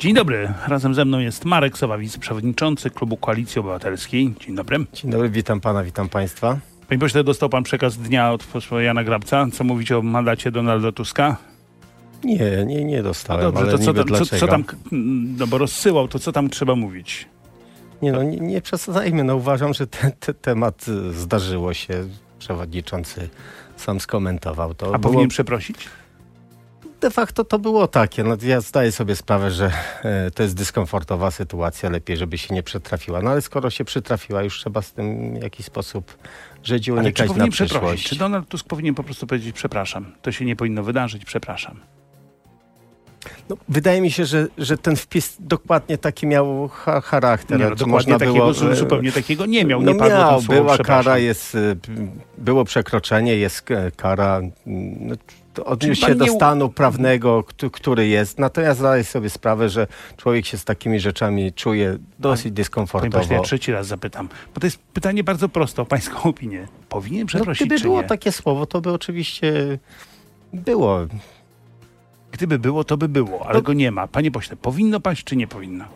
Dzień dobry. Razem ze mną jest Marek Sowa, wiceprzewodniczący Klubu Koalicji Obywatelskiej. Dzień dobry. Dzień dobry, witam pana, witam państwa. Panie pośle, dostał pan przekaz dnia od posła Jana Grabca. Co mówicie o mandacie Donalda Tuska? Nie dostałem, Dobrze, ale to co tam, dlaczego? co tam, no bo rozsyłał, to co tam trzeba mówić? Nie przesadzajmy. Uważam, że ten temat zdarzyło się. Przewodniczący sam skomentował to. A powinien przeprosić? De facto to było takie. Ja zdaję sobie sprawę, że to jest dyskomfortowa sytuacja. Lepiej, żeby się nie przytrafiła. Ale skoro się przytrafiła, już trzeba z tym w jakiś sposób żyć i unikać na przyszłość. Czy Donald Tusk powinien po prostu powiedzieć przepraszam? To się nie powinno wydarzyć, przepraszam. Wydaje mi się, że ten wpis dokładnie taki miał charakter. Nie, dokładnie takiego, zupełnie takiego nie miał. Nie padło tam słowo była kara, było przekroczenie, jest kara. Odniósł się do stanu prawnego, który jest. Natomiast zdaję sobie sprawę, że człowiek się z takimi rzeczami czuje dosyć dyskomfortowo. Panie pośle, ja trzeci raz zapytam, bo to jest pytanie bardzo proste o pańską opinię. Powinien przeprosić, gdyby czy było nie? takie słowo, to by oczywiście było. Gdyby było, to by było, ale go nie ma. Panie pośle, powinno paść, czy nie powinno?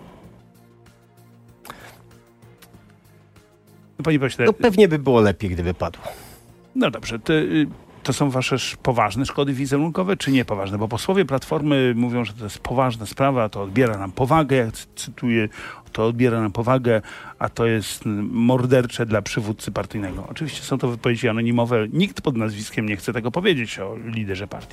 No, panie pośle... pewnie by było lepiej, gdyby padło. No dobrze, to są wasze poważne szkody wizerunkowe, czy niepoważne? Bo posłowie Platformy mówią, że to jest poważna sprawa, to odbiera nam powagę, jak cytuję, to odbiera nam powagę, a to jest mordercze dla przywódcy partyjnego. Oczywiście są to wypowiedzi anonimowe. Nikt pod nazwiskiem nie chce tego powiedzieć o liderze partii.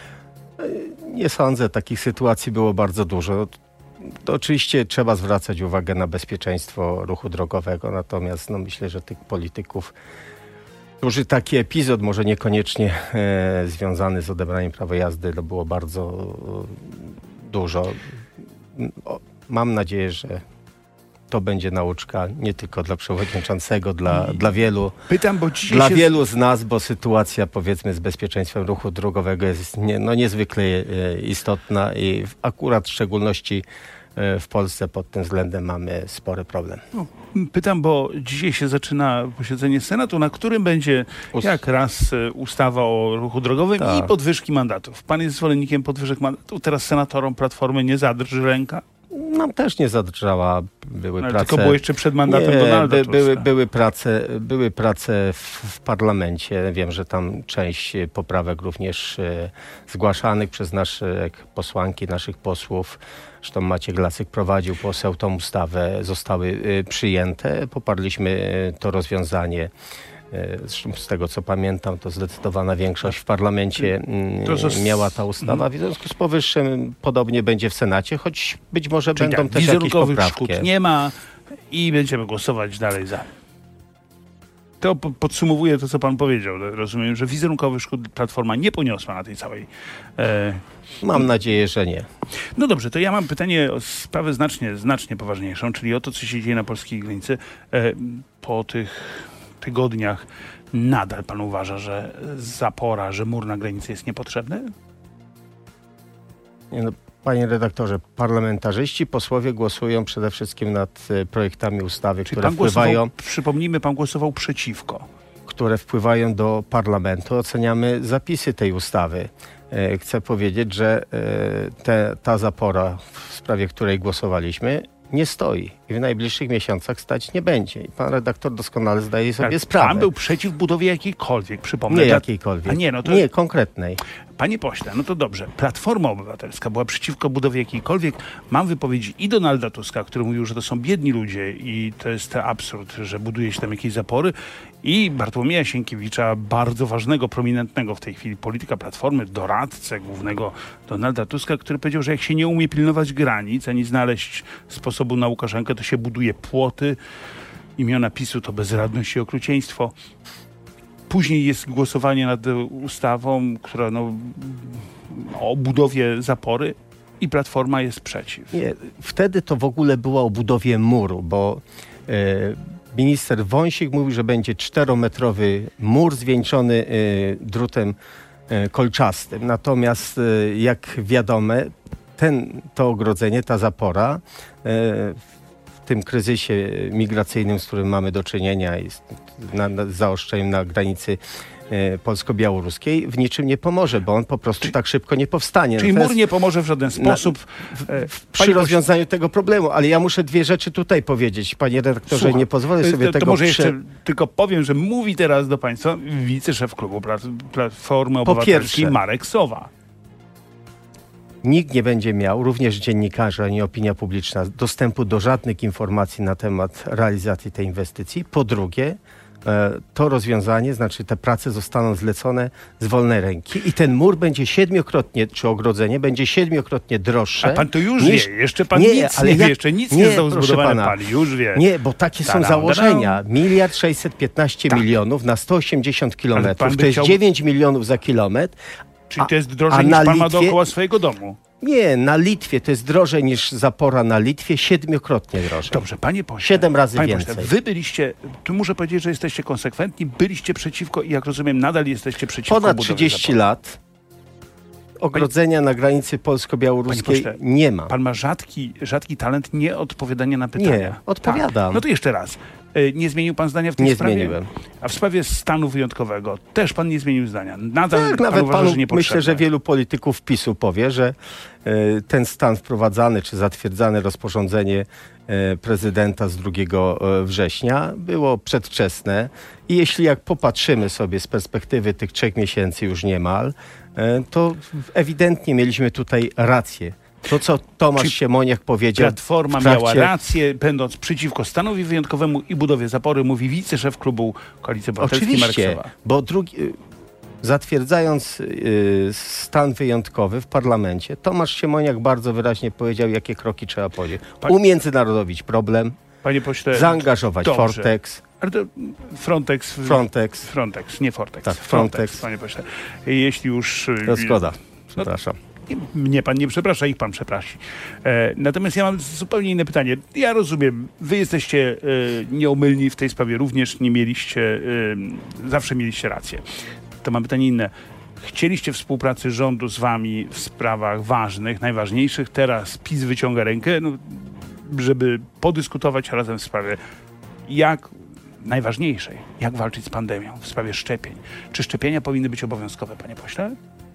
Nie sądzę, takich sytuacji było bardzo dużo. To oczywiście trzeba zwracać uwagę na bezpieczeństwo ruchu drogowego, natomiast myślę, że tych polityków, którzy taki epizod, może niekoniecznie związany z odebraniem prawa jazdy, to było bardzo dużo. Mam nadzieję, że to będzie nauczka nie tylko dla przewodniczącego, dla wielu, wielu z nas, bo sytuacja, powiedzmy, z bezpieczeństwem ruchu drogowego jest niezwykle istotna i akurat w szczególności w Polsce pod tym względem mamy spory problem. Pytam, bo dzisiaj się zaczyna posiedzenie Senatu, na którym będzie jak raz ustawa o ruchu drogowym i podwyżki mandatów. Pan jest zwolennikiem podwyżek mandatów. Teraz senatorom Platformy nie zadrży ręka? Nam też nie zadrżała. Były prace. Tylko było jeszcze przed mandatem Donalda Tuska. Były prace w parlamencie. Wiem, że tam część poprawek również zgłaszanych przez nasze posłanki, naszych posłów. Zresztą Maciek Lasek prowadził, poseł, tą ustawę, zostały przyjęte. Poparliśmy to rozwiązanie. Zresztą z tego, co pamiętam, to zdecydowana większość w parlamencie miała ta ustawa. W związku z powyższym podobnie będzie w Senacie, choć być może będą też jakieś poprawki. Szkód nie ma i będziemy głosować dalej za. To podsumowuje to, co pan powiedział. Rozumiem, że wizerunkowy szkód Platforma nie poniosła na tej całej... Mam nadzieję, że nie. No dobrze, to ja mam pytanie o sprawę znacznie poważniejszą, czyli o to, co się dzieje na polskiej granicy. Po tych tygodniach nadal pan uważa, że zapora, że mur na granicy jest niepotrzebny? Panie redaktorze, parlamentarzyści, posłowie głosują przede wszystkim nad projektami ustawy, które wpływają... Przypomnijmy, pan głosował przeciwko. Które wpływają do parlamentu. Oceniamy zapisy tej ustawy. Chcę powiedzieć, że ta zapora, w sprawie której głosowaliśmy, nie stoi i w najbliższych miesiącach stać nie będzie. I pan redaktor doskonale zdaje sobie sprawę. Pan był przeciw budowie jakiejkolwiek, przypomnę. Nie jakiejkolwiek. Nie, konkretnej. Panie pośle, no to dobrze. Platforma Obywatelska była przeciwko budowie jakiejkolwiek. Mam wypowiedzi i Donalda Tuska, który mówił, że to są biedni ludzie i to jest absurd, że buduje się tam jakieś zapory. I Bartłomieja Sienkiewicza, bardzo ważnego, prominentnego w tej chwili polityka Platformy, doradcę głównego Donalda Tuska, który powiedział, że jak się nie umie pilnować granic, ani znaleźć sposobu na Łukaszenkę, to się buduje płoty. Imiona PiS-u to bezradność i okrucieństwo. Później jest głosowanie nad ustawą, która o budowie zapory i Platforma jest przeciw. Nie, wtedy to w ogóle było o budowie muru, bo minister Wąsik mówił, że będzie 4-metrowy mur zwieńczony drutem kolczastym. Natomiast jak wiadomo, to ogrodzenie, ta zapora w tym kryzysie migracyjnym, z którym mamy do czynienia, jest zaostrzeniem na granicy polsko-białoruskiej, w niczym nie pomoże, bo on po prostu tak szybko nie powstanie. Czyli mur nie pomoże w żaden sposób przy rozwiązaniu tego problemu, ale ja muszę dwie rzeczy tutaj powiedzieć. Panie redaktorze, Słucham. Nie pozwolę sobie to tego... może jeszcze tylko powiem, że mówi teraz do państwa wiceszef klubu Platformy Obywatelskiej Marek Sowa. Nikt nie będzie miał, również dziennikarze, ani opinia publiczna, dostępu do żadnych informacji na temat realizacji tej inwestycji. Po drugie, to rozwiązanie, znaczy te prace zostaną zlecone z wolnej ręki i ten mur będzie 7-krotnie, czy ogrodzenie będzie 7-krotnie droższe. A pan to już niż... wie, jeszcze pan nic nie wie, jeszcze nic nie zostało zbudowane, pan już wie. Nie, bo takie są założenia. 1,615 milionów na 180 kilometrów, to jest 9 milionów za kilometr. Czyli to jest drożej niż pan ma dookoła swojego domu. Nie, na Litwie to jest drożej niż zapora na Litwie, 7-krotnie drożej. Dobrze, panie pośle. 7 razy więcej. Pośle, wy byliście, tu muszę powiedzieć, że jesteście konsekwentni, byliście przeciwko i jak rozumiem nadal jesteście przeciwko ponad 30 lat ogrodzenia na granicy polsko-białoruskiej nie ma. Pan ma rzadki talent nieodpowiadania na pytania. Nie, odpowiadam. Tak. No to jeszcze raz. Nie zmienił pan zdania w tej sprawie? Nie zmieniłem. A w sprawie stanu wyjątkowego też pan nie zmienił zdania? Nadal tak, nawet uważa, że niepotrzebne. Myślę, że wielu polityków PiS-u powie, że ten stan wprowadzany czy zatwierdzane rozporządzenie prezydenta z 2 września było przedwczesne i jeśli jak popatrzymy sobie z perspektywy tych 3 miesięcy już niemal, to ewidentnie mieliśmy tutaj rację. To, co Tomasz Siemoniak powiedział... Platforma miała rację, będąc przeciwko stanowi wyjątkowemu i budowie zapory, mówi wiceszef klubu Koalicji Obywatelskiej Marek Sowa. Bo zatwierdzając stan wyjątkowy w parlamencie, Tomasz Siemoniak bardzo wyraźnie powiedział, jakie kroki trzeba podjąć. Umiędzynarodowić problem, panie pośle, zaangażować Fortex. Ale to Frontex, nie Fortex. Tak, Frontex. Panie pośle. Jeśli już... To zgoda. Przepraszam. Mnie pan nie przeprasza, ich pan przeprasi. Natomiast ja mam zupełnie inne pytanie. Ja rozumiem, wy jesteście nieomylni w tej sprawie, również nie mieliście, zawsze mieliście rację. To mam pytanie inne. Chcieliście współpracy rządu z wami w sprawach ważnych, najważniejszych. Teraz PiS wyciąga rękę, żeby podyskutować razem w sprawie najważniejszej, jak walczyć z pandemią, w sprawie szczepień. Czy szczepienia powinny być obowiązkowe, panie pośle?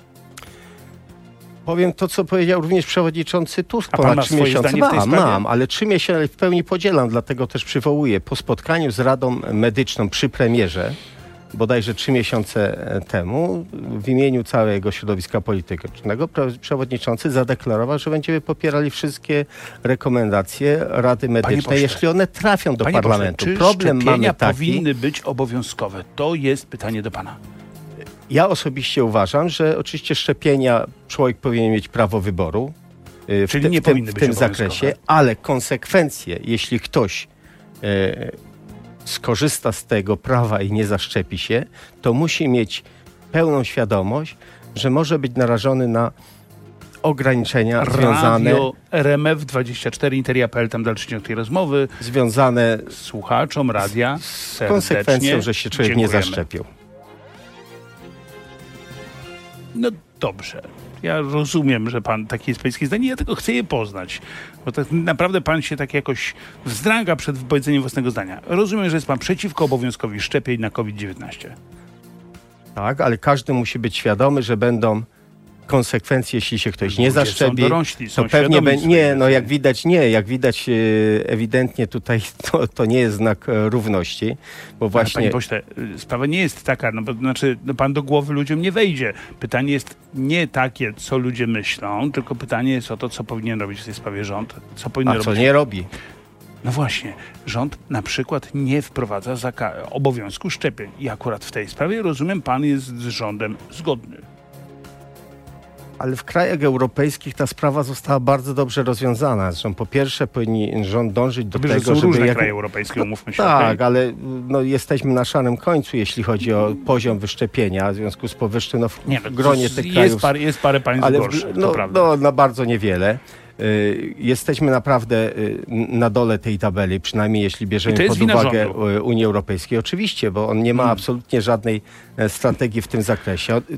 Powiem to, co powiedział również przewodniczący Tusk. A pan ma swoje zdanie w tej sprawie? Mam, ale 3 miesiące w pełni podzielam, dlatego też przywołuję. Po spotkaniu z Radą Medyczną przy premierze, bodajże 3 miesiące temu, w imieniu całego środowiska politycznego, przewodniczący zadeklarował, że będziemy popierali wszystkie rekomendacje Rady Medycznej, jeśli one trafią do parlamentu. Czy problem mamy taki, powinny być obowiązkowe? To jest pytanie do pana. Ja osobiście uważam, że oczywiście szczepienia człowiek powinien mieć prawo wyboru w tym zakresie, ale konsekwencje, jeśli ktoś skorzysta z tego prawa i nie zaszczepi się, to musi mieć pełną świadomość, że może być narażony na ograniczenia związane... Radio RMF24, Interia.pl, tam dalszy ciąg tej rozmowy. Związane słuchaczom radia z konsekwencją, że się człowiek nie zaszczepił. No dobrze. Ja rozumiem, że pan takie jest pańskie zdanie. Ja tylko chcę je poznać. Bo tak naprawdę pan się tak jakoś wzdręga przed wypowiedzeniem własnego zdania. Rozumiem, że jest pan przeciwko obowiązkowi szczepień na COVID-19. Tak, ale każdy musi być świadomy, że będą konsekwencje, jeśli się ktoś nie zaszczepi. Są dorośli, są to pewnie jak widać ewidentnie tutaj to nie jest znak równości, bo właśnie... Panie pośle, sprawa nie jest taka, pan do głowy ludziom nie wejdzie. Pytanie jest nie takie, co ludzie myślą, tylko pytanie jest o to, co powinien robić w tej sprawie rząd. Co nie robi? No właśnie, rząd na przykład nie wprowadza obowiązku szczepień. I akurat w tej sprawie, rozumiem, pan jest z rządem zgodny. Ale w krajach europejskich ta sprawa została bardzo dobrze rozwiązana. Zresztą po pierwsze powinien rząd dążyć do tego, żeby... różne kraje europejskie, umówmy się. Tak, ale jesteśmy na szarym końcu, jeśli chodzi o poziom wyszczepienia. W związku z powyższym w gronie tych krajów... Jest parę państw gorszych, to prawda. Na bardzo niewiele. Jesteśmy naprawdę na dole tej tabeli, przynajmniej jeśli bierzemy pod uwagę Unię Europejską. Oczywiście, bo on nie ma absolutnie żadnej strategii w tym zakresie.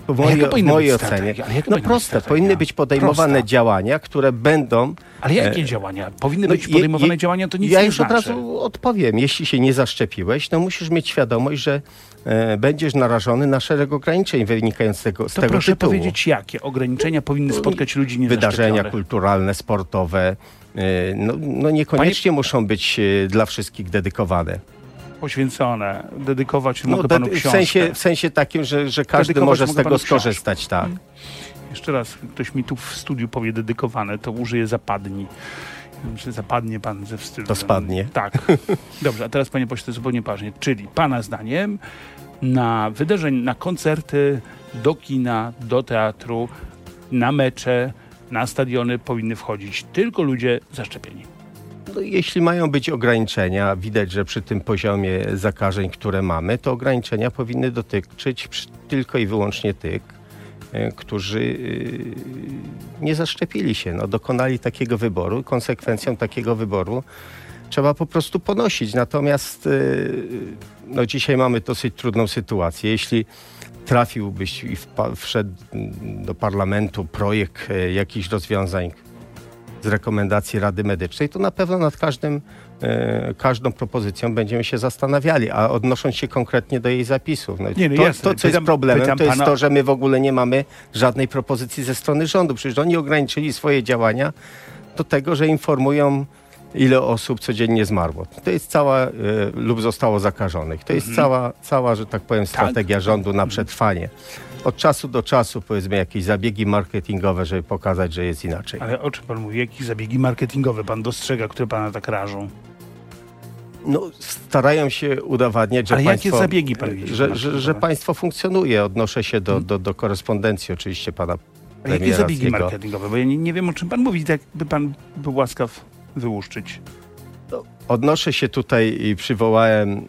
W mojej ocenie. No proste, powinny być podejmowane działania, które będą... Ale jakie działania? Powinny być podejmowane działania, to nic nie znaczy. Ja już od razu odpowiem. Jeśli się nie zaszczepiłeś, to musisz mieć świadomość, że będziesz narażony na szereg ograniczeń wynikających z tego proszę tytułu. powiedzieć, jakie ograniczenia powinny spotkać ludzi niezaszczepionych? Wydarzenia kulturalne, sportowe, no niekoniecznie muszą być dla wszystkich dedykowane. Poświęcone, dedykować mogę panu książkę. W sensie takim, że każdy może z tego skorzystać, tak. Jeszcze raz, ktoś mi tu w studiu powie dedykowane, to użyję zapadni. Czy zapadnie pan ze wstydu? To spadnie. Tak. Dobrze, a teraz panie pośle, zupełnie poważnie. Czyli pana zdaniem na wydarzenia, na koncerty, do kina, do teatru, na mecze, na stadiony powinny wchodzić tylko ludzie zaszczepieni. No, jeśli mają być ograniczenia, widać, że przy tym poziomie zakażeń, które mamy, to ograniczenia powinny dotyczyć tylko i wyłącznie tych, którzy nie zaszczepili się, dokonali takiego wyboru i konsekwencją takiego wyboru trzeba po prostu ponosić. Natomiast dzisiaj mamy dosyć trudną sytuację. Jeśli trafiłbyś i wszedł do parlamentu projekt jakichś rozwiązań z rekomendacji Rady Medycznej, to na pewno nad każdą propozycją będziemy się zastanawiali, a odnosząc się konkretnie do jej zapisów. To, co jest problemem, to jest to, że my w ogóle nie mamy żadnej propozycji ze strony rządu. Przecież oni ograniczyli swoje działania do tego, że informują, ile osób codziennie zmarło. To jest cała, lub zostało zakażonych. To jest cała, że tak powiem, strategia rządu na przetrwanie. Od czasu do czasu, powiedzmy, jakieś zabiegi marketingowe, żeby pokazać, że jest inaczej. Ale o czym pan mówi? Jakie zabiegi marketingowe pan dostrzega, które pana tak rażą? Starają się udowadniać, że państwo... jakie zabiegi pan widzi? Że państwo funkcjonuje. Odnoszę się do korespondencji oczywiście pana premiera. A jakie zabiegi marketingowe? Bo ja nie wiem, o czym pan mówi. Tak by pan był łaskaw wyłuszczyć. Odnoszę się tutaj i przywołałem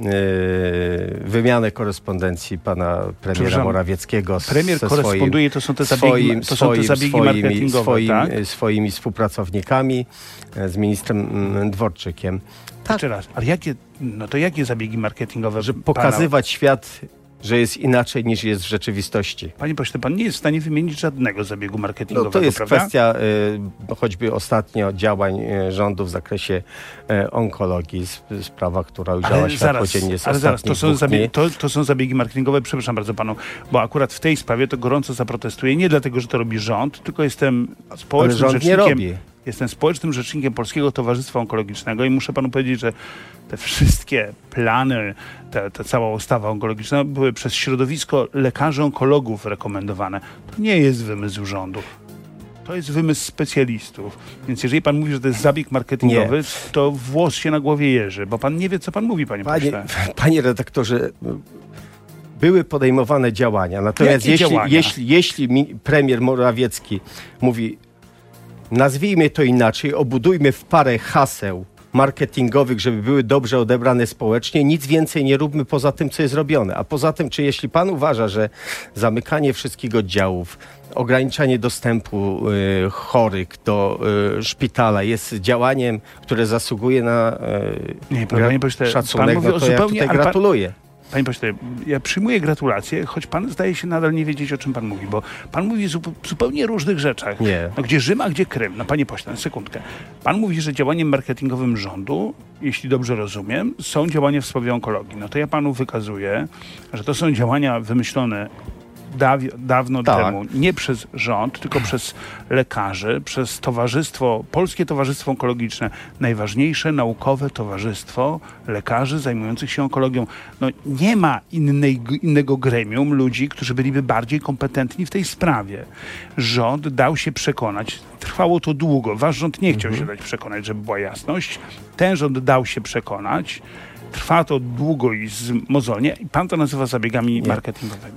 wymianę korespondencji pana premiera Morawieckiego premier koresponduje, to są te zabiegi marketingowe, swoimi współpracownikami, z ministrem Dworczykiem. Tak. Jeszcze raz, ale jakie zabiegi marketingowe? Żeby pokazywać świat, że jest inaczej niż jest w rzeczywistości. Panie pośle, pan nie jest w stanie wymienić żadnego zabiegu marketingowego, to jest prawda? kwestia choćby ostatnio działań rządu w zakresie onkologii, sprawa, która ujrzała światło dziennie z ostatnich to są zabiegi marketingowe, przepraszam bardzo panu, bo akurat w tej sprawie to gorąco zaprotestuję, nie dlatego, że to robi rząd, tylko jestem społecznym rzecznikiem. Jestem społecznym rzecznikiem Polskiego Towarzystwa Onkologicznego i muszę panu powiedzieć, że te wszystkie plany, ta cała ustawa onkologiczna były przez środowisko lekarzy onkologów rekomendowane. To nie jest wymysł rządu. To jest wymysł specjalistów. Więc jeżeli pan mówi, że to jest zabieg marketingowy, to włos się na głowie jeży, bo pan nie wie, co pan mówi, panie pośle. Panie redaktorze, były podejmowane działania. Natomiast jeśli premier Morawiecki mówi, nazwijmy to inaczej, obudujmy w parę haseł marketingowych, żeby były dobrze odebrane społecznie, nic więcej nie róbmy poza tym, co jest robione. A poza tym, czy jeśli pan uważa, że zamykanie wszystkich oddziałów, ograniczanie dostępu chorych do szpitala jest działaniem, które zasługuje na szacunek, to ja tutaj gratuluję. Panie pośle, ja przyjmuję gratulacje, choć pan zdaje się nadal nie wiedzieć, o czym pan mówi, bo pan mówi o zupełnie różnych rzeczach. Nie. Gdzie Rzym, a gdzie Krym? Panie pośle, sekundkę. Pan mówi, że działaniem marketingowym rządu, jeśli dobrze rozumiem, są działania w sprawie onkologii. To ja panu wykazuję, że to są działania wymyślone dawno temu, nie przez rząd, tylko przez lekarzy, przez Polskie Towarzystwo Onkologiczne, najważniejsze naukowe towarzystwo lekarzy zajmujących się onkologią. Nie ma innego gremium ludzi, którzy byliby bardziej kompetentni w tej sprawie. Rząd dał się przekonać, trwało to długo, wasz rząd nie chciał się dać przekonać, żeby była jasność. Ten rząd dał się przekonać, trwa to długo i mozolnie i pan to nazywa zabiegami marketingowymi.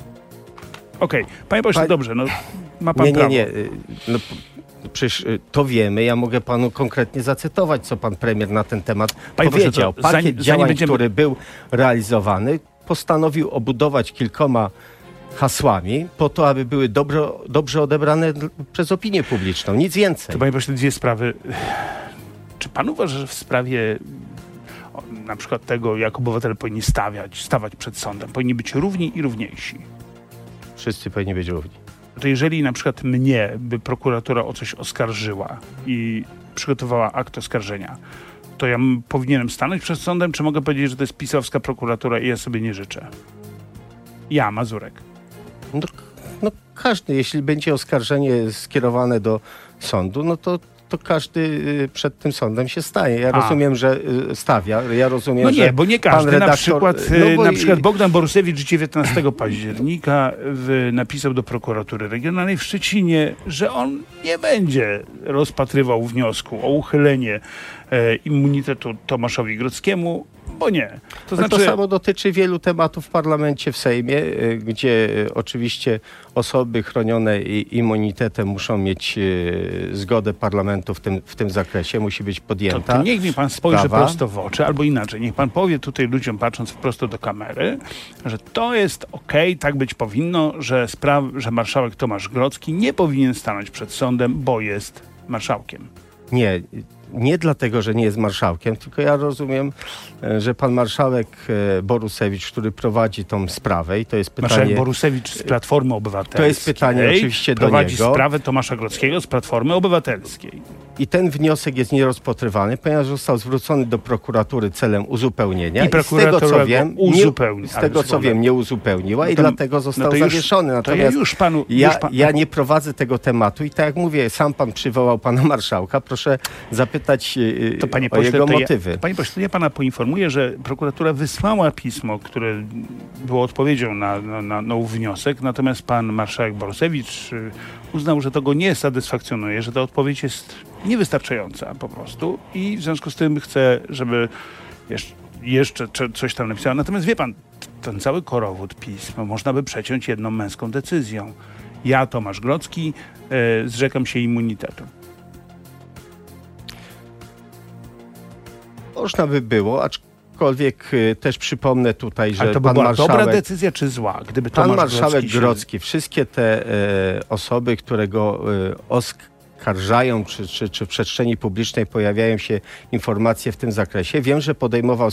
Okej. Panie pośle, dobrze, ma pan prawo. Przecież to wiemy. Ja mogę panu konkretnie zacytować, co pan premier na ten temat powiedział. Pakiet działań, który był realizowany, postanowił obudować kilkoma hasłami po to, aby były dobrze odebrane przez opinię publiczną. Nic więcej. To panie pośle, dwie sprawy. Czy pan uważa, że w sprawie na przykład tego, jak obywatele powinni stawać przed sądem, powinni być równi i równiejsi? Wszyscy powinni być równi. To jeżeli na przykład mnie by prokuratura o coś oskarżyła i przygotowała akt oskarżenia, to ja powinienem stanąć przed sądem, czy mogę powiedzieć, że to jest pisowska prokuratura i ja sobie nie życzę? Ja, Mazurek. No każdy, jeśli będzie oskarżenie skierowane do sądu, no to każdy przed tym sądem się staje. Ja rozumiem, że stawia. Ja rozumiem, no nie, że bo nie każdy. redaktor, na przykład Bogdan Borusewicz 19 października napisał do prokuratury regionalnej w Szczecinie, że on nie będzie rozpatrywał wniosku o uchylenie immunitetu Tomaszowi Grodzkiemu, bo nie. To samo dotyczy wielu tematów w parlamencie, w Sejmie, gdzie oczywiście osoby chronione immunitetem muszą mieć zgodę parlamentu w tym zakresie. Musi być podjęta. To niech mi pan spojrzy prosto w oczy, albo inaczej. Niech pan powie tutaj ludziom, patrząc prosto do kamery, że to jest okej, tak być powinno, że marszałek Tomasz Grodzki nie powinien stanąć przed sądem, bo jest marszałkiem. Nie dlatego, że nie jest marszałkiem, tylko ja rozumiem, że pan marszałek Borusewicz, który prowadzi tą sprawę i to jest pytanie... Marszałek Borusewicz z Platformy Obywatelskiej. To jest pytanie oczywiście do niego. Prowadzi sprawę Tomasza Grodzkiego z Platformy Obywatelskiej. I ten wniosek jest nierozpatrywany, ponieważ został zwrócony do prokuratury celem uzupełnienia. I prokuratura z tego, co wiem, nie uzupełniła no to, i dlatego został zawieszony. Natomiast ja nie prowadzę tego tematu i tak jak mówię, sam pan przywołał pana marszałka, proszę zapytać o jego motywy. Panie pośle, ja pana poinformuję, że prokuratura wysłała pismo, które było odpowiedzią na ów wniosek, natomiast pan marszałek Borusewicz uznał, że to go nie satysfakcjonuje, że ta odpowiedź jest niewystarczająca po prostu i w związku z tym chce, żeby jeszcze coś tam napisała. Natomiast wie pan, ten cały korowód pism można by przeciąć jedną męską decyzją. Ja, Tomasz Grodzki, zrzekam się immunitetu. Można by było, aczkolwiek też przypomnę tutaj, że ale to by była dobra decyzja czy zła? Gdyby pan marszałek Grodzki, wszystkie te osoby, które go oskarżają, czy w przestrzeni publicznej pojawiają się informacje w tym zakresie. Wiem, że podejmował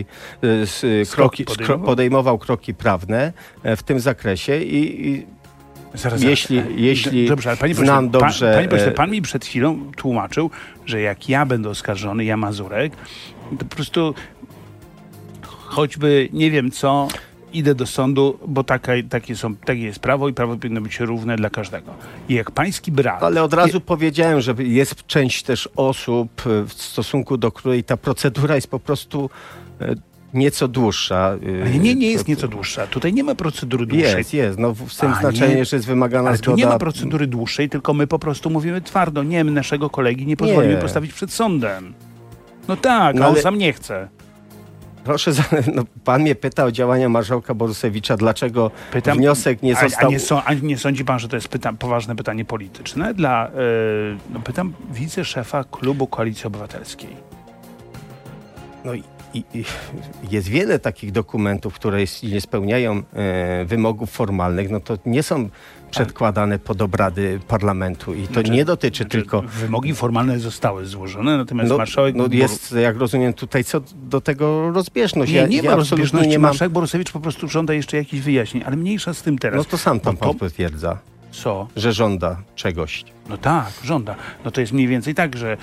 podejmował kroki prawne w tym zakresie i jeśli dobrze, ale znam dobrze... Panie pośle, pan mi przed chwilą tłumaczył, że jak ja będę oskarżony, ja Mazurek, to po prostu choćby nie wiem co, idę do sądu, bo takie jest prawo i prawo powinno być równe dla każdego. I jak pański brat... Ale od razu powiedziałem, że jest część też osób, w stosunku do której ta procedura jest po prostu... nieco dłuższa. Nie jest nieco dłuższa. Tutaj nie ma procedury dłuższej. Jest. No w tym znaczeniu, że jest wymagana zgoda. Tu nie ma procedury dłuższej, tylko my po prostu mówimy twardo. Nie, my naszego kolegi nie pozwolimy postawić przed sądem. No tak, ale on sam nie chce. Proszę, pan mnie pyta o działania marszałka Borusewicza. Dlaczego wniosek nie został... A nie sądzi pan, że to jest poważne pytanie polityczne? Pytam wiceszefa klubu Koalicji Obywatelskiej. Jest wiele takich dokumentów, które nie spełniają wymogów formalnych, no to nie są przedkładane pod obrady parlamentu i to nie dotyczy tylko... Wymogi formalne zostały złożone, natomiast marszałek... jest, jak rozumiem, tutaj co do tego rozbieżność. Nie ma rozbieżności. Marszałek Borusewicz po prostu żąda jeszcze jakichś wyjaśnień, ale mniejsza z tym teraz. No to sam pan potwierdza. Co? Że żąda czegoś. No tak, żąda. No to jest mniej więcej tak, że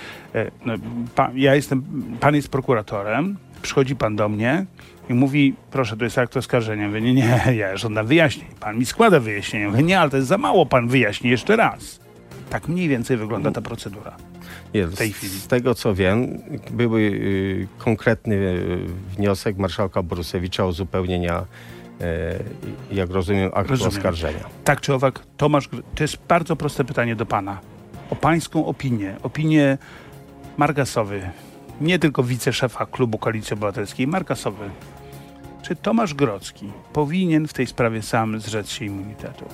pan jest prokuratorem, przychodzi pan do mnie i mówi, proszę, to jest akt oskarżenia. Mówię, nie, ja żądam wyjaśnień. Pan mi składa wyjaśnienia. Mówię, nie, ale to jest za mało, pan wyjaśni jeszcze raz. Tak mniej więcej wygląda ta procedura w tej chwili. Z tego, co wiem, były konkretny wniosek marszałka Borusewicza o uzupełnienia, jak rozumiem, aktu oskarżenia. Tak czy owak, Tomasz, to jest bardzo proste pytanie do pana. O pańską opinię Margasowy, nie tylko wiceszefa klubu Koalicji Obywatelskiej, Margasowy. Czy Tomasz Grodzki powinien w tej sprawie sam zrzec się immunitetu?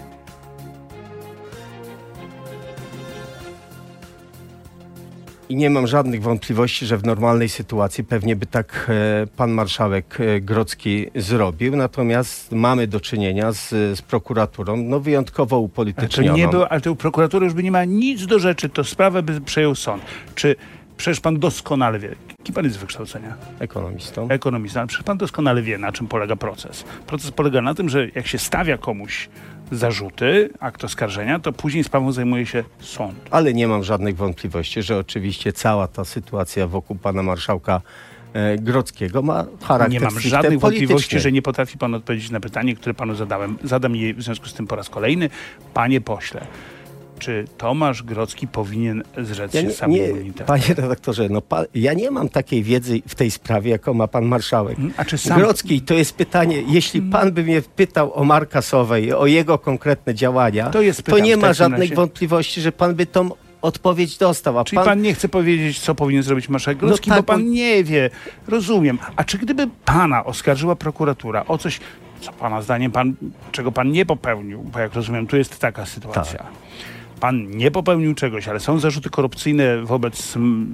I nie mam żadnych wątpliwości, że w normalnej sytuacji pewnie by tak pan marszałek Grodzki zrobił. Natomiast mamy do czynienia z prokuraturą wyjątkowo upolitycznioną. Ale to u prokuratury już by nie ma nic do rzeczy, to sprawę by przejął sąd. Przecież pan doskonale wie, jaki pan jest z wykształcenia? Ekonomistą. Ale przecież pan doskonale wie, na czym polega proces. Proces polega na tym, że jak się stawia komuś zarzuty, akt oskarżenia, to później sprawą zajmuje się sąd. Ale nie mam żadnych wątpliwości, że oczywiście cała ta sytuacja wokół pana marszałka Grodzkiego ma charakter Nie mam stricte żadnych polityczny. wątpliwości, że nie potrafi pan odpowiedzieć na pytanie, które panu zadałem. Zadam je w związku z tym po raz kolejny. Panie pośle, czy Tomasz Grodzki powinien zrzec się sam immunitetu? Panie redaktorze, ja nie mam takiej wiedzy w tej sprawie, jaką ma pan marszałek. A czy sam... Grodzki, to jest pytanie, jeśli pan by mnie pytał o Marka Sowę i o jego konkretne działania, to nie ma żadnych wątpliwości, że pan by tą odpowiedź dostał. Czyli pan nie chce powiedzieć, co powinien zrobić marszałek Grodzki, bo pan nie wie. Rozumiem. A czy gdyby pana oskarżyła prokuratura o coś, co pana zdaniem, czego pan nie popełnił, bo jak rozumiem, tu jest taka sytuacja. Tak. Pan nie popełnił czegoś, ale są zarzuty korupcyjne wobec...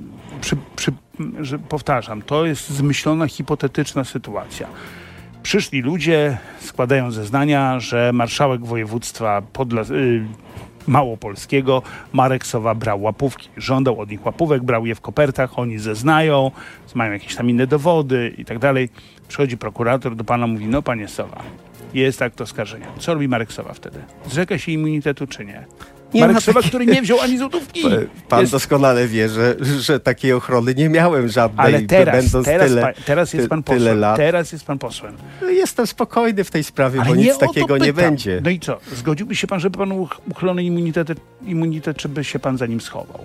że powtarzam, to jest zmyślona, hipotetyczna sytuacja. Przyszli ludzie, składają zeznania, że marszałek województwa małopolskiego Marek Sowa brał łapówki. Żądał od nich łapówek, brał je w kopertach, oni zeznają, mają jakieś tam inne dowody i tak dalej. Przychodzi prokurator do pana, mówi, no panie Sowa, jest akt oskarżenia. Co robi Marek Sowa wtedy? Zrzeka się immunitetu czy nie? Marek Sowa, który nie wziął ani złotówki. Pan doskonale wie, że takiej ochrony nie miałem żadnej. Ale teraz jest pan posłem. Teraz jest pan posłem. Jestem spokojny w tej sprawie, bo nic takiego nie będzie. No i co? Zgodziłby się pan, żeby panu uchylono immunitet, czy by się pan za nim schował?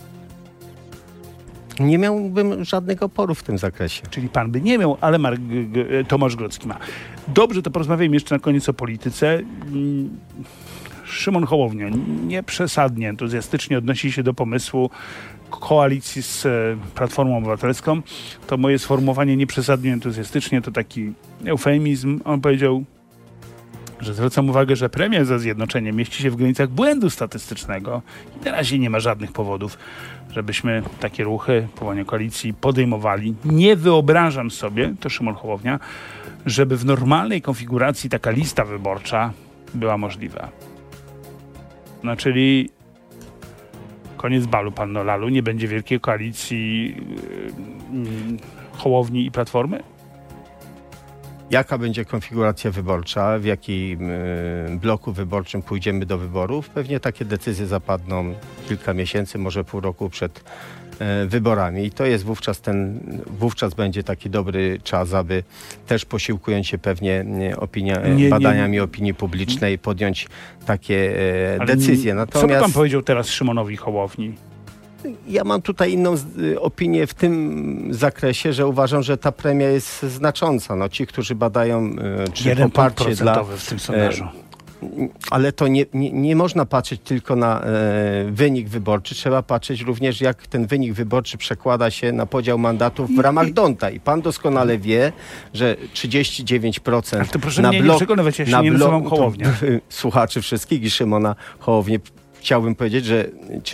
Nie miałbym żadnego oporu w tym zakresie. Czyli pan by nie miał, ale Tomasz Grodzki ma. Dobrze, to porozmawiajmy jeszcze na koniec o polityce. Szymon Hołownia nieprzesadnie entuzjastycznie odnosi się do pomysłu koalicji z Platformą Obywatelską. To moje sformułowanie nieprzesadnie entuzjastycznie to taki eufemizm. On powiedział, że zwracam uwagę, że premia za zjednoczenie mieści się w granicach błędu statystycznego i na razie nie ma żadnych powodów, żebyśmy takie ruchy, powołania koalicji podejmowali. Nie wyobrażam sobie, to Szymon Hołownia, żeby w normalnej konfiguracji taka lista wyborcza była możliwa. No czyli koniec balu, panno Lalu, nie będzie wielkiej koalicji Hołowni i Platformy? Jaka będzie konfiguracja wyborcza, w jakim bloku wyborczym pójdziemy do wyborów? Pewnie takie decyzje zapadną kilka miesięcy, może pół roku przed wyborami. I to jest wówczas będzie taki dobry czas, aby też posiłkując się pewnie badaniami opinii publicznej, podjąć takie decyzje. Co by pan powiedział teraz Szymonowi Hołowni? Ja mam tutaj inną opinię w tym zakresie, że uważam, że ta premia jest znacząca. No, ci, którzy badają, czy poparcie dla... w tym sondażu. Ale to nie można patrzeć tylko na wynik wyborczy. Trzeba patrzeć również, jak ten wynik wyborczy przekłada się na podział mandatów w ramach Donta. I pan doskonale wie, że 39% ale to proszę mnie nie przekonywać, ja się nie nazywam Hołownia. Słuchaczy wszystkich i Szymona Hołownię. Chciałbym powiedzieć, że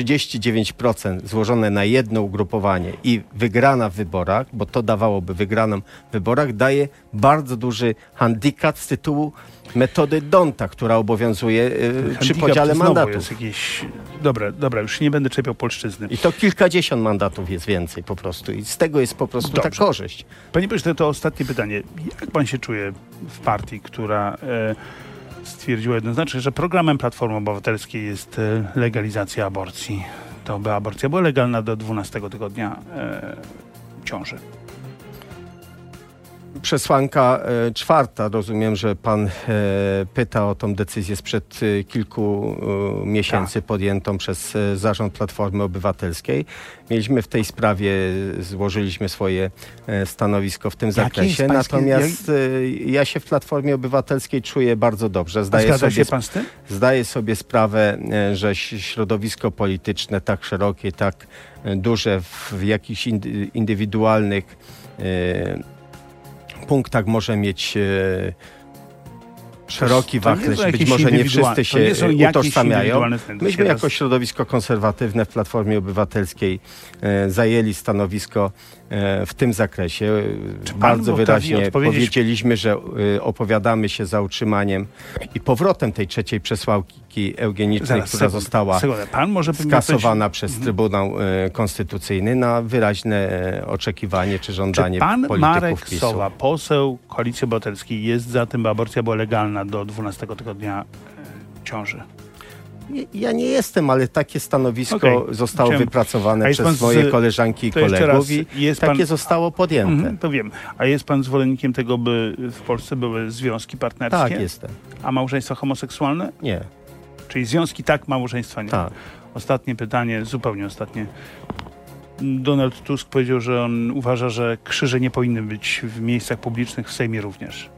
39% złożone na jedno ugrupowanie i wygrana w wyborach, bo to dawałoby wygraną w wyborach, daje bardzo duży handicap z tytułu metody Donta, która obowiązuje przy podziale mandatów. Jest jakieś... Dobra, już nie będę czepiał polszczyzny. I to kilkadziesiąt mandatów jest więcej po prostu. I z tego jest po prostu ta korzyść. Panie pośle, to ostatnie pytanie. Jak pan się czuje w partii, która... stwierdziła jednoznacznie, że programem Platformy Obywatelskiej jest legalizacja aborcji. To by aborcja była legalna do 12 tygodnia ciąży. Przesłanka czwarta. Rozumiem, że pan pyta o tą decyzję sprzed kilku miesięcy podjętą przez zarząd Platformy Obywatelskiej. Mieliśmy w tej sprawie, złożyliśmy swoje stanowisko w tym zakresie. Natomiast ja się w Platformie Obywatelskiej czuję bardzo dobrze. Zgadza się pan z tym? Zdaję sobie sprawę, że środowisko polityczne tak szerokie, tak duże w jakichś indywidualnych punktach może mieć szeroki wachlarz. Być może nie wszyscy się utożsamiają. Myśmy jako środowisko konserwatywne w Platformie Obywatelskiej zajęli stanowisko w tym zakresie. Bardzo wyraźnie powiedzieliśmy, że opowiadamy się za utrzymaniem i powrotem tej trzeciej przesłanki eugenicznej, która została skasowana przez Trybunał Konstytucyjny na wyraźne oczekiwanie czy żądanie polityków Marek PiS-u. Sowa, poseł Koalicji Obywatelskiej, jest za tym, by aborcja była legalna do 12 tygodnia ciąży. Ja nie jestem, ale takie stanowisko Okej. zostało Chciałem- wypracowane A jest pan przez moje z- koleżanki i to jeszcze kolegów raz, i jest takie pan- zostało podjęte. To wiem. A jest pan zwolennikiem tego, by w Polsce były związki partnerskie? Tak, jestem. A małżeństwa homoseksualne? Nie, Czyli związki tak, małżeństwa nie. tak. Ostatnie pytanie, zupełnie ostatnie. Donald Tusk powiedział, że on uważa, że krzyże nie powinny być w miejscach publicznych, w Sejmie również.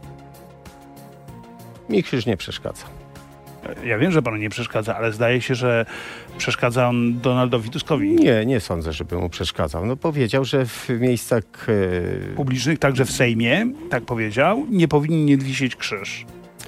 Mi krzyż nie przeszkadza. Ja wiem, że panu nie przeszkadza, ale zdaje się, że przeszkadza on Donaldowi Tuskowi. Nie sądzę, żeby mu przeszkadzał. No powiedział, że w miejscach Publicznych, także w Sejmie, tak powiedział, nie powinien wisieć krzyż.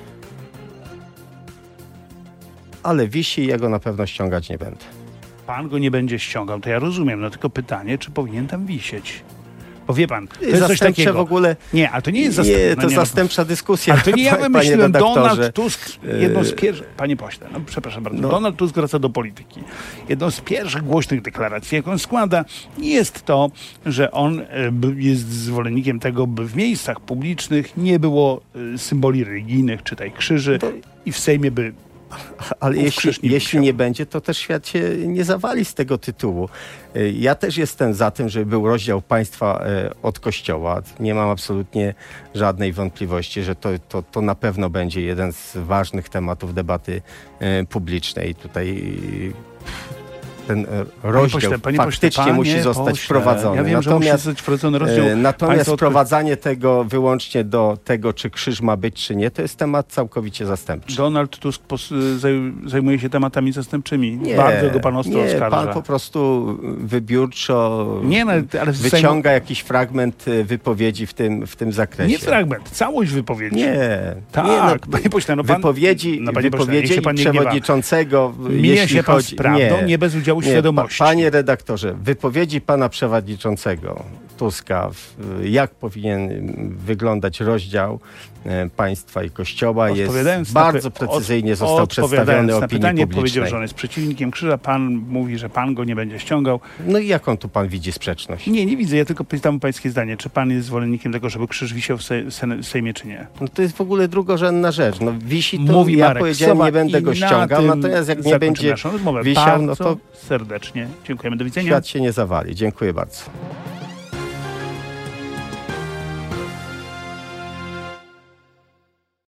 ale wisi i ja go na pewno ściągać nie będę. Pan go nie będzie ściągał, to ja rozumiem, no tylko pytanie, czy powinien tam wisieć. Bo wie pan, to jest coś Zastępcze takiego. w ogóle. Nie, ale to nie jest zastępcze. Nie, to zastępcza dyskusja. Ale to nie ja panie wymyśliłem. redaktorze. Donald Tusk, jedną z pierwszych... Panie pośle, no przepraszam bardzo. No. Donald Tusk wraca do polityki. Jedną z pierwszych głośnych deklaracji, jaką składa, jest to, że on jest zwolennikiem tego, by w miejscach publicznych nie było symboli religijnych, czytaj krzyży, i w Sejmie by... Ale krzyż nie jeśli wisiał. nie będzie, to też świat się nie zawali z tego tytułu. Ja też jestem za tym, żeby był rozdział państwa od Kościoła. Nie mam absolutnie żadnej wątpliwości, że to na pewno będzie jeden z ważnych tematów debaty publicznej. Tutaj ten rozdział faktycznie musi zostać wprowadzony. Ja wiem, że musi zostać wprowadzony rozdział. Natomiast państwa wprowadzanie tego wyłącznie do tego, czy krzyż ma być, czy nie, to jest temat całkowicie zastępczy. Donald Tusk zajmuje się tematami zastępczymi. Bardzo go pan ostro oskarża. Pan po prostu wybiórczo Nie, no, ale wyciąga jakiś fragment wypowiedzi w tym zakresie. Nie fragment, całość wypowiedzi. Nie. Tak, nie, no, panie pośle, no pan... wypowiedzi panie pośle, niech się pan nie gniewa. przewodniczącego, Mija jeśli się pan chodzi... z prawdą, nie bez udziału świadomości. Panie redaktorze, wypowiedzi pana przewodniczącego Tuska, jak powinien wyglądać rozdział państwa i Kościoła, jest bardzo precyzyjnie został przedstawiony opinii pytanie, publicznej. powiedział, że on jest przeciwnikiem krzyża. Pan mówi, że pan go nie będzie ściągał. No i jaką tu pan widzi sprzeczność? Nie widzę. Ja tylko pytam pańskie zdanie. Czy pan jest zwolennikiem tego, żeby krzyż wisiał w Sejmie, czy nie? No to jest w ogóle drugorzędna rzecz. No wisi to, Mówi ja Marek powiedziałem, Sowa, nie będę i go ściągał, natomiast jak nie będzie naszą rozmowę. wisiał, no Bardzo to serdecznie. Dziękujemy. Do widzenia. świat się nie zawali. Dziękuję bardzo.